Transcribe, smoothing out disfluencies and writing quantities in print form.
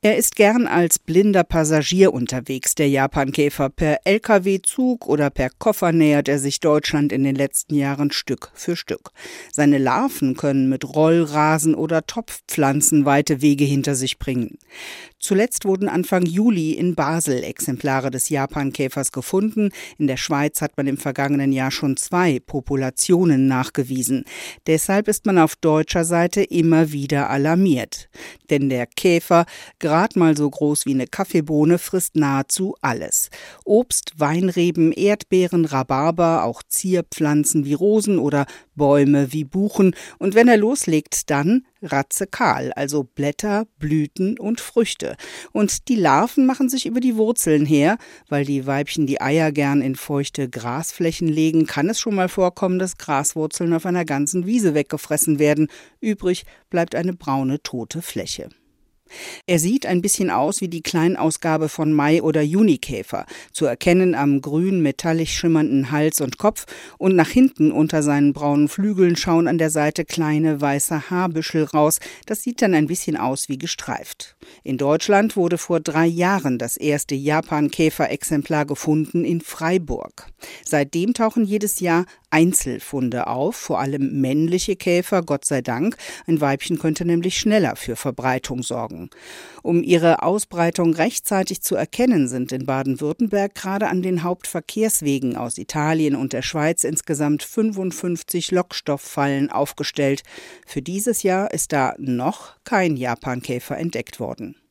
Er ist gern als blinder Passagier unterwegs, der Japankäfer. Per Lkw-Zug oder per Koffer nähert er sich Deutschland in den letzten Jahren Stück für Stück. Seine Larven können mit Rollrasen oder Topfpflanzen weite Wege hinter sich bringen. Zuletzt wurden Anfang Juli in Basel Exemplare des Japankäfers gefunden. In der Schweiz hat man im vergangenen Jahr schon 2 Populationen nachgewiesen. Deshalb ist man auf deutscher Seite immer wieder alarmiert. Denn der Käfer, gerade mal so groß wie eine Kaffeebohne, frisst nahezu alles. Obst, Weinreben, Erdbeeren, Rhabarber, auch Zierpflanzen wie Rosen oder Bäume wie Buchen. Und wenn er loslegt, dann ratzekahl, also Blätter, Blüten und Früchte. Und die Larven machen sich über die Wurzeln her. Weil die Weibchen die Eier gern in feuchte Grasflächen legen, kann es schon mal vorkommen, dass Graswurzeln auf einer ganzen Wiese weggefressen werden. Übrig bleibt eine braune, tote Fläche. Er sieht ein bisschen aus wie die Kleinausgabe von Mai- oder Junikäfer, zu erkennen am grün metallisch schimmernden Hals und Kopf, und nach hinten unter seinen braunen Flügeln schauen an der Seite kleine weiße Haarbüschel raus. Das sieht dann ein bisschen aus wie gestreift. In Deutschland wurde vor 3 Jahren das erste Japankäfer-Exemplar gefunden in Freiburg. Seitdem tauchen jedes Jahr Einzelfunde auf, vor allem männliche Käfer, Gott sei Dank. Ein Weibchen könnte nämlich schneller für Verbreitung sorgen. Um ihre Ausbreitung rechtzeitig zu erkennen, sind in Baden-Württemberg gerade an den Hauptverkehrswegen aus Italien und der Schweiz insgesamt 55 Lockstofffallen aufgestellt. Für dieses Jahr ist da noch kein Japankäfer entdeckt worden.